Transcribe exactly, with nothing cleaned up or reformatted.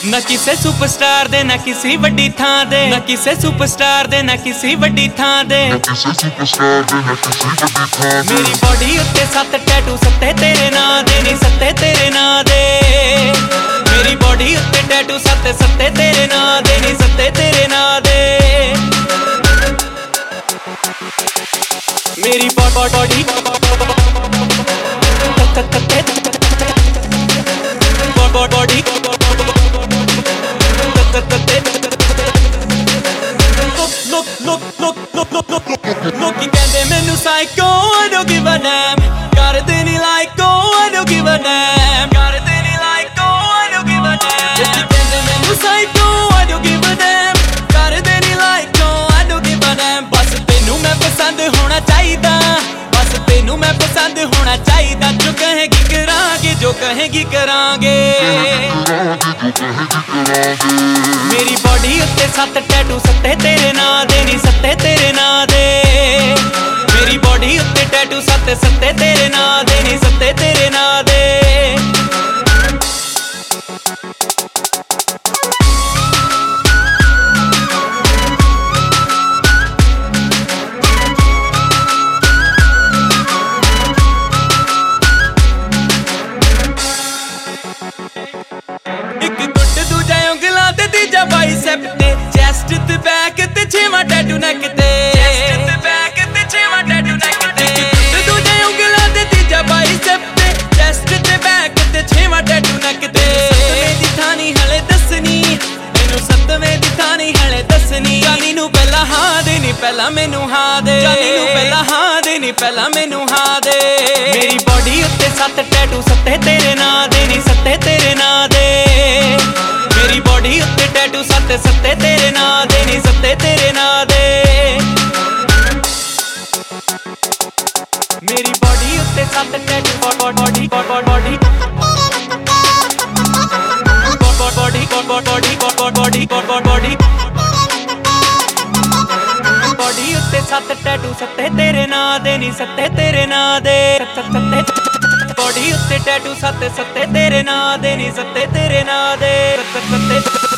ना किसे सुपरस्टार दे ना किसी वड्डी थां दे, ना किसे सुपरस्टार दे ना किसी वड्डी थां दे, मेरी बॉडी उत्ते सत्त टैटू सत्ते तेरे नां दे, नी सत्ते तेरे नां दे। मेरी बॉडी उत्ते टैटू सत्ते सत्ते तेरे नां दे, नी सत्ते तेरे नां दे। मेरी बॉडी बॉडी ਲੋਕੀ ਕਹਿੰਦੇ ਮੈਨੂੰ psycho I don't give a damn, ਕਰਦੇ ਨਹੀਂ ਲਾਈਕੋ I don't give a damn, ਕਰਦੇ ਨਹੀਂ ਲਾਈਕੋ I don't give a damn। ਲੋਕੀ ਕਹਿੰਦੇ ਮੈਨੂੰ psycho I don't give a damn, ਕਰਦੇ ਨਹੀਂ ਲਾਈਕੋ I don't give a damn। ਬਸ ਤੈਨੂੰ ਮੈਂ ਪਸੰਦ ਹੋਣਾ ਚਾਹੀਦਾ, ਬਸ ਤੈਨੂੰ ਮੈਂ ਪਸੰਦ ਹੋਣਾ ਚਾਹੀਦਾ। ਜੋ ਕਹੇਗੀ ਕਰਾਂਗੇ, ਜੋ ਕਹੇਗੀ ਕਰਾਂਗੇ। ਮੇਰੀ ਬॉडी ਉੱਤੇ ਸੱਤ ਟੈਟੂ ਸੱਤੇ ਤੇਰੇ ਨਾਂ ਦੇ, ਨੀ ਸੱਤੇ ਤੇਰੇ ਨਾਂ ਦੇ। ਮੇਰੀ ਬॉडी ਉੱਤੇ ਟੈਟੂ ਸੱਤੇ ਸੱਤੇ ਤੇਰੇ ਨਾਂ ਦੇ, ਨੀ ਸੱਤੇ ਤੇਰੇ ਨਾਂ ਦੇ। ਇੱਕ ਗੁੱਟ ਦੂਜਾ ਉਂਗਲਾਂ ਤੇ ਤੀਜਾ ਬਾਈਸੈਪ ਤੇ, ਚੈਸਟ ਤੇ ਬੈਕ ਤੇ ਛੇਵਾਂ ਟੈਟੂ ਨੈਕ ਤੇ, ਚੈਸਟ ਤੇ ਬੈਕ ਤੇ ਛੇਵਾਂ ਟੈਟੂ ਨੈਕ ਤੇ। ਇੱਕ ਗੁੱਟ ਦੂਜਾ ਉਂਗਲਾਂ ਤੇ ਤੀਜਾ ਬਾਈਸੈਪ ਤੇ, ਚੈਸਟ ਤੇ ਬੈਕ ਤੇ ਛੇਵਾਂ ਟੈਟੂ ਨੈਕ ਤੇ। ਸੱਤਵੇਂ ਦੀ ਥਾਣੀ ਹਲੇ ਦੱਸਣੀ, ਮੈਨੂੰ ਸੱਤਵੇਂ ਦੀ ਥਾਣੀ ਹਲੇ ਦੱਸਣੀ। ਜਾਨੀ ਨੂੰ ਪਹਿਲਾਂ ਹਾਂ ਦੇ ਨੀ ਪਹਿਲਾਂ ਮੈਨੂੰ ਹਾਂ ਦੇ, ਜਾਨੀ ਨੂੰ ਪਹਿਲਾਂ ਹਾਂ ਦੇ ਨੀ ਪਹਿਲਾਂ ਮੈਨੂੰ ਹਾਂ ਦੇ। ਮੇਰੀ ਬॉडी ਉੱਤੇ ਸੱਤ ਟੈਟੂ ਸੱਤੇ ਤੇਰੇ ਨਾਂ ਦੇ, ਨੀ ਸੱਤੇ ਤੇਰੇ ਨਾਂ ਦੇ। ਮੇਰੀ ਬॉडी ਉੱਤੇ ਟੈਟੂ ਸੱਤੇ ਸੱਤੇ ਤੇਰੇ ਨਾਂ ਦੇ, ਨੀ ਸੱਤੇ ਤੇਰੇ ਨਾਂ ਦੇ। ਮੇਰੀ ਬॉडी ਉੱਤੇ ਸੱਤ ਟੈਟੂ ਬॉडी ਬॉडी ਬॉडी ਬॉडी ਬॉडी ਬॉडी ਬॉडी ਉੱਤੇ ਸੱਤ ਟੈਟੂ ਸੱਤੇ ਤੇਰੇ ਨਾਂ ਦੇ, ਨੀ ਸੱਤੇ ਤੇਰੇ ਨਾਂ ਦੇ। ਸੱਤੇ ਬॉडी ਉੱਤੇ ਟੈਟੂ ਸੱਤੇ ਸੱਤੇ ਤੇਰੇ ਨਾਂ ਦੇ, ਨੀ ਸੱਤੇ ਤੇਰੇ ਨਾਂ ਦੇ।